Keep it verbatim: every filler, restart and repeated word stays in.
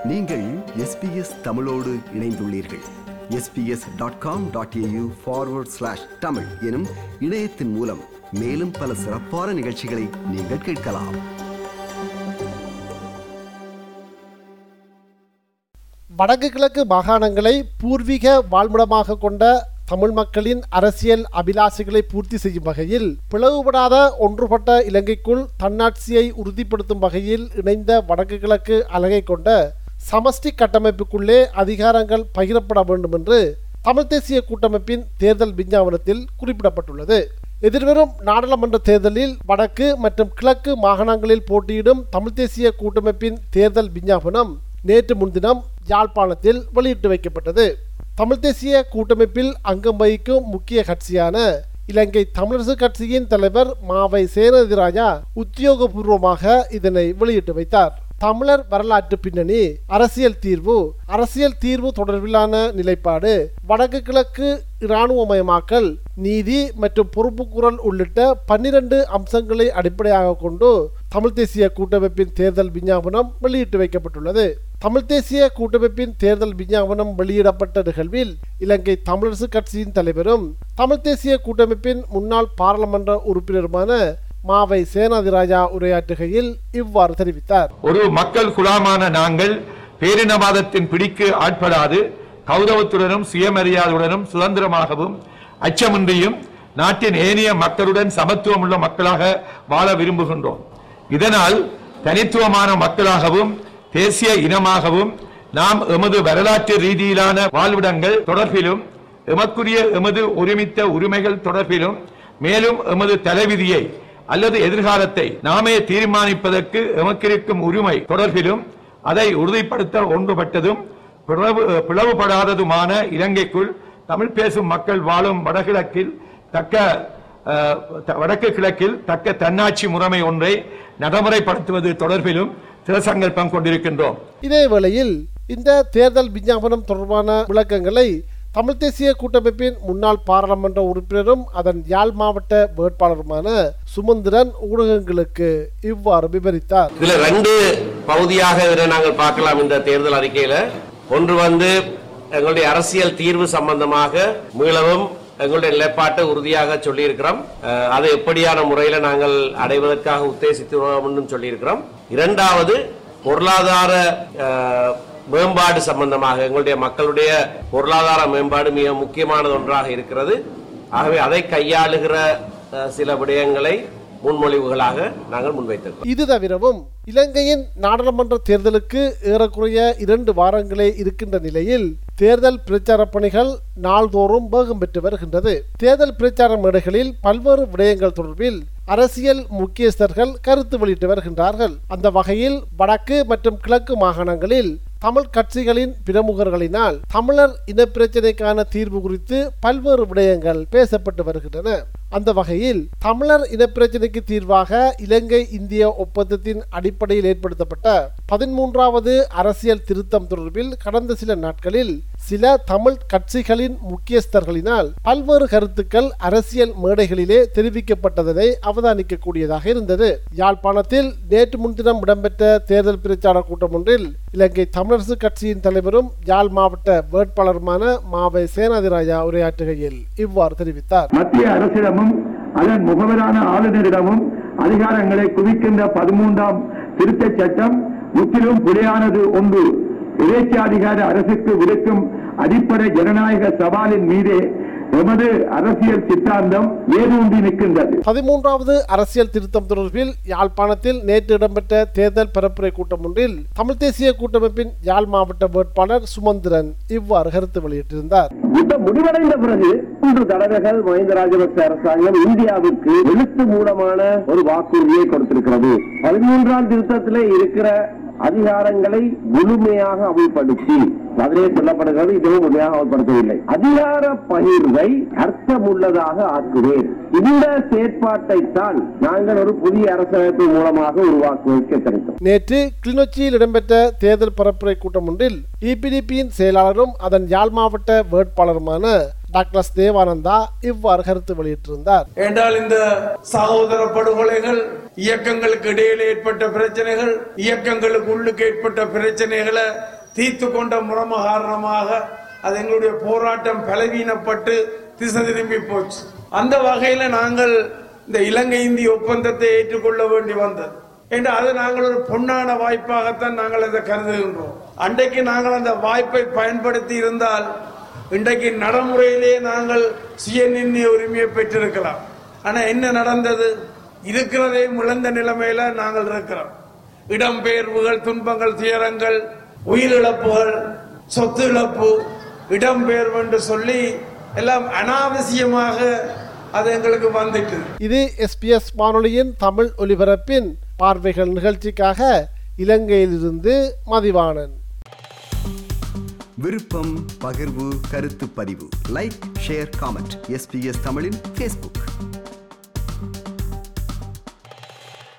நீங்கள் S B S தமிழோடு இணைந்துள்ளீர்கள். S B S dot com dot A U forward slash Tamil எனும் இணையத்தின் மூலம் மேலும் பல சிறப்பான நிகழ்ச்சிகளை நீங்கள் கேட்கலாம். வடக்கு கிழக்கு மாகாணங்களை பூர்வீக வாழ்முடமாக கொண்ட தமிழ் மக்களின் அரசியல் அபிலாஷைகளை பூர்த்தி செய்யும் வகையில் பிளவுபடாத ஒன்றுபட்ட இலங்கைக்குள் தன்னாட்சியை உறுதிப்படுத்தும் வகையில் இணைந்த வடக்கு கிழக்கு அலகை கொண்ட சமஷ்டி கட்டமைப்புக்குள்ளே அதிகாரங்கள் பகிரப்பட வேண்டும் என்று தமிழ் தேசிய கூட்டமைப்பின் தேர்தல் விஞ்ஞாபனத்தில் குறிப்பிடப்பட்டுள்ளது. எதிர்வரும் நாடாளுமன்ற தேர்தலில் வடக்கு மற்றும் கிழக்கு மாகாணங்களில் போட்டியிடும் தமிழ் தேசிய கூட்டமைப்பின் தேர்தல் விஞ்ஞாபனம் நேற்று முன்தினம் யாழ்ப்பாணத்தில் வெளியிட்டு வைக்கப்பட்டது. தமிழ் தேசிய கூட்டமைப்பில் அங்கம் வகிக்கும் முக்கிய கட்சியான இலங்கை தமிழரசு கட்சியின் தலைவர் மாவை சேனாதிராஜா உத்தியோகபூர்வமாக இதனை வெளியிட்டு வைத்தார். தமிழர் வரலாற்று பின்னணி, அரசியல் தீர்வு, அரசியல் தீர்வு தொடர்பிலான நிலைப்பாடு, வடக்கு கிழக்கு இராணுவமயமாக்கல், நீதி மற்றும் பொறுப்புக்கூறல் உள்ளிட்ட பன்னிரண்டு அம்சங்களை அடிப்படையாக கொண்டு தமிழ் தேசிய கூட்டமைப்பின் தேர்தல் விஞ்ஞாபனம் வெளியிட்டு வைக்கப்பட்டுள்ளது. தமிழ் தேசிய கூட்டமைப்பின் தேர்தல் விஞ்ஞாபனம் வெளியிடப்பட்ட நிகழ்வில் இலங்கை தமிழரசு கட்சியின் தலைவரும் தமிழ் தேசிய கூட்டமைப்பின் முன்னாள் பாராளுமன்ற உறுப்பினருமான மாவை சேனாதிராஜா உரையாற்றுகையில் இவ்வாறு தெரிவித்தார். ஒரு மக்கள் குலாமான நாங்கள் பேரினவாதத்தின் பிடிக்கு ஆட்படாது கௌரவத்துடனும் சுயமரியாதையுடனும் சுதந்திரமாகவும் அச்சமின்றியும் நாட்டின் ஏனைய மக்களுடன் சமத்துவம் உள்ள மக்களாக வாழ விரும்புகின்றோம். இதனால் தனித்துவமான மக்களாகவும் தேசிய இனமாகவும் நாம் எமது வரலாற்று ரீதியிலான வாழ்விடங்கள் தொடர்பிலும் எமக்குரிய எமது ஒருமித்த உரிமைகள் தொடர்பிலும் மேலும் எமது தலைவிதியை அல்லது எதிர்காலத்தை நாமே தீர்மானிப்பதற்கு எமக்கிருக்கும் உரிமை தொடர்பிலும் அதை உறுதிப்படுத்த ஒன்றுபட்டதும் பிளவுபடாததுமான இலங்கைக்குள் தமிழ் பேசும் மக்கள் வாழும் வடகிழக்கில் தக்க வடக்கு கிழக்கில் தக்க தன்னாட்சி முறைமை ஒன்றை நடைமுறைப்படுத்துவது தொடர்பிலும் திறசங்கல்பம் கொண்டிருக்கின்றோம். இதேவேளையில் இந்த தேர்தல் விஞ்ஞாபனம் தொடர்பான விளக்கங்களை தமிழ் தேசிய கூட்டமைப்பின் முன்னாள் பாராளுமன்ற உறுப்பினரும் அதன் யாழ் மாவட்ட வேட்பாளருமான சுமந்திரன் ஊடகங்களுக்கு இவ்வாறு விவரித்தார். இதுல ரெண்டு பகுதியாக இதை நாங்கள் பார்க்கலாம். இந்த தேர்தல் அறிக்கையில ஒன்று வந்து எங்களுடைய அரசியல் தீர்வு சம்பந்தமாக மீளவும் எங்களுடைய நிலைப்பாட்டை உறுதியாக சொல்லி இருக்கிறோம். அதை எப்படியான முறையில நாங்கள் அடைவதற்காக உத்தேசித்து சொல்லி இருக்கிறோம். இரண்டாவது பொருளாதார மேம்பாடு சம்பந்தமாக எங்களுடைய மக்களுடைய பொருளாதார மேம்பாடு மிக முக்கியமானது ஒன்றாக இருக்கிறது. ஆகவே அதை கையாளுகிற சில விடயங்களை முன்மொழிவுகளாக நாங்கள் முன்வைத்திருக்கிறோம். இது தவிரவும் இலங்கையின் நாடாளுமன்ற தேர்தலுக்கு ஏறக்குறைய இரண்டு வாரங்களே இருக்கின்ற நிலையில் தேர்தல் பிரச்சார பணிகள் நாள்தோறும் வேகம் பெற்று வருகின்றது. தேர்தல் பிரச்சார மேடைகளில் பல்வேறு விடயங்கள் தொடர்பில் அரசியல் முக்கியஸ்தர்கள் கருத்து வெளியிட்டு வருகின்றார்கள். அந்த வகையில் வடக்கு மற்றும் கிழக்கு மாகாணங்களில் தமிழ் கட்சிகளின் பிரமுகர்களினால் தமிழர் இனப்பிரச்சினைக்கான தீர்வு குறித்து பல்வேறு விடயங்கள் பேசப்பட்டு வருகின்றன. அந்த வகையில் தமிழர் இனப்பிரச்சினைக்கு தீர்வாக இலங்கை இந்திய ஒப்பந்தத்தின் அடிப்படையில் ஏற்படுத்தப்பட்ட பதிமூன்றாவது அரசியல் திருத்தம் தொடர்பில் கடந்த சில நாட்களில் சில தமிழ் கட்சிகளின் முக்கியஸ்தர்களினால் பல்வேறு கருத்துக்கள் அரசியல் மேடைகளிலே தெரிவிக்கப்பட்டதை அவதானிக்க கூடியதாக இருந்தது. யாழ்ப்பாணத்தில் நேற்று முன்தினம் இடம்பெற்ற தேர்தல் பிரச்சார கூட்டம் ஒன்றில் இலங்கை தமிழரசு கட்சியின் தலைவரும் யாழ் மாவட்ட வேட்பாளருமான மாவை சேனாதிராஜா உரையாற்றுகையில் இவ்வாறு தெரிவித்தார். மத்திய அரசிடமும் அதன் முகவரான ஆளுநரிடமும் அதிகாரங்களை குவிக்கின்ற பதிமூன்றாம் திருத்த சட்டம் முற்றிலும் பிழையானது ஒன்று. இறைச்சாதிகார அரசுக்கு விடுக்கும் அடிப்படை ஜனநாயக சவாலின் மீதே எமது அரசியல் சித்தாந்தம் ஏதூண்டி நிற்கின்றது. பதிமூன்றாவது அரசியல் திருத்தம் தொடர்பில் யாழ்ப்பாணத்தில் நேற்று இடம்பெற்ற தேர்தல் பரப்புரை கூட்டம் ஒன்றில் தமிழ் தேசிய கூட்டமைப்பின் யாழ் மாவட்ட வேட்பாளர் சுமந்திரன் இவ்வாறு கருத்து வெளியிட்டிருந்தார். யுத்தம் முடிவடைந்த பிறகு மூன்று தடவைகள் மஹிந்த ராஜபக்ச அரசாங்கம் இந்தியாவுக்கு எழுத்து மூலமான ஒரு வாக்குறுதியை கொடுத்திருக்கிறது. பதிமூன்றாம் திருத்தத்திலே இருக்கிற அதிகாரங்களை முழுமையாக அமல்படுத்தி அதிலே சொல்லப்படுகிறது. இதுவும் முழுமையாக அமல்படுத்தவில்லை. அதிகார பகிர்வை அர்த்தமுள்ளதாக ஆக்குவேன். இந்த செயற்பாட்டை தான் நாங்கள் ஒரு புதிய அரசமைப்பு மூலமாக உருவாக்குவதற்கு தெரிவித்தோம். நேற்று கிளிநொச்சியில் இடம்பெற்ற தேர்தல் பரப்புரை கூட்டம் ஒன்றில் இபிடிபியின் செயலாளரும் அதன் யாழ் மாவட்ட வேட்பாளருமான டாக்டர் தேவானந்தா இவ்வாறு கருத்து வெளியிட்டிருந்தார். என்றால் இந்த சகோதர படுகொலைகள், இயக்கங்களுக்கு இடையில ஏற்பட்ட பிரச்சனைகள், இயக்கங்களுக்கு உள்ளுக்கு ஏற்பட்ட பிரச்சனைகளை தீர்த்து கொண்ட முறைமை காரணமாக அது எங்களுடைய போராட்டம் பலவீனப்பட்டு திசை திரும்பி போச்சு. அந்த வகையில நாங்கள் இந்த இலங்கை இந்திய ஒப்பந்தத்தை ஏற்றுக்கொள்ள வேண்டி வந்தது என்று அது நாங்கள் ஒரு பொன்னான வாய்ப்பாகத்தான் நாங்கள் அதை கருதுகின்றோம். அன்றைக்கு நாங்கள் அந்த வாய்ப்பை பயன்படுத்தி இருந்தால் இன்றைக்கு நடைமுறையிலே நாங்கள் சுய நிர்ணய உரிமையை பெற்றிருக்கலாம். ஆனா என்ன நடந்தது? இருக்கிறதே இழந்த நிலைமையில நாங்கள் இருக்கிறோம். இடம்பெயர்வுகள், துன்பங்கள், துயரங்கள், உயிரிழப்புகள், சொத்து இழப்பு, இடம்பெயர்வு என்று சொல்லி எல்லாம் அனாவசியமாக அது எங்களுக்கு வந்துட்டு. இது எஸ்பிஎஸ் வானொலியின் தமிழ் ஒலிபரப்பின் பார்வைகள் நிகழ்ச்சிக்காக இலங்கையிலிருந்து மதிவாணன். விருப்பம், பகிர்வு, கருத்து பதிவு, லைக், ஷேர், காமெண்ட். எஸ்பிஎஸ் தமிழின் ஃபேஸ்புக்.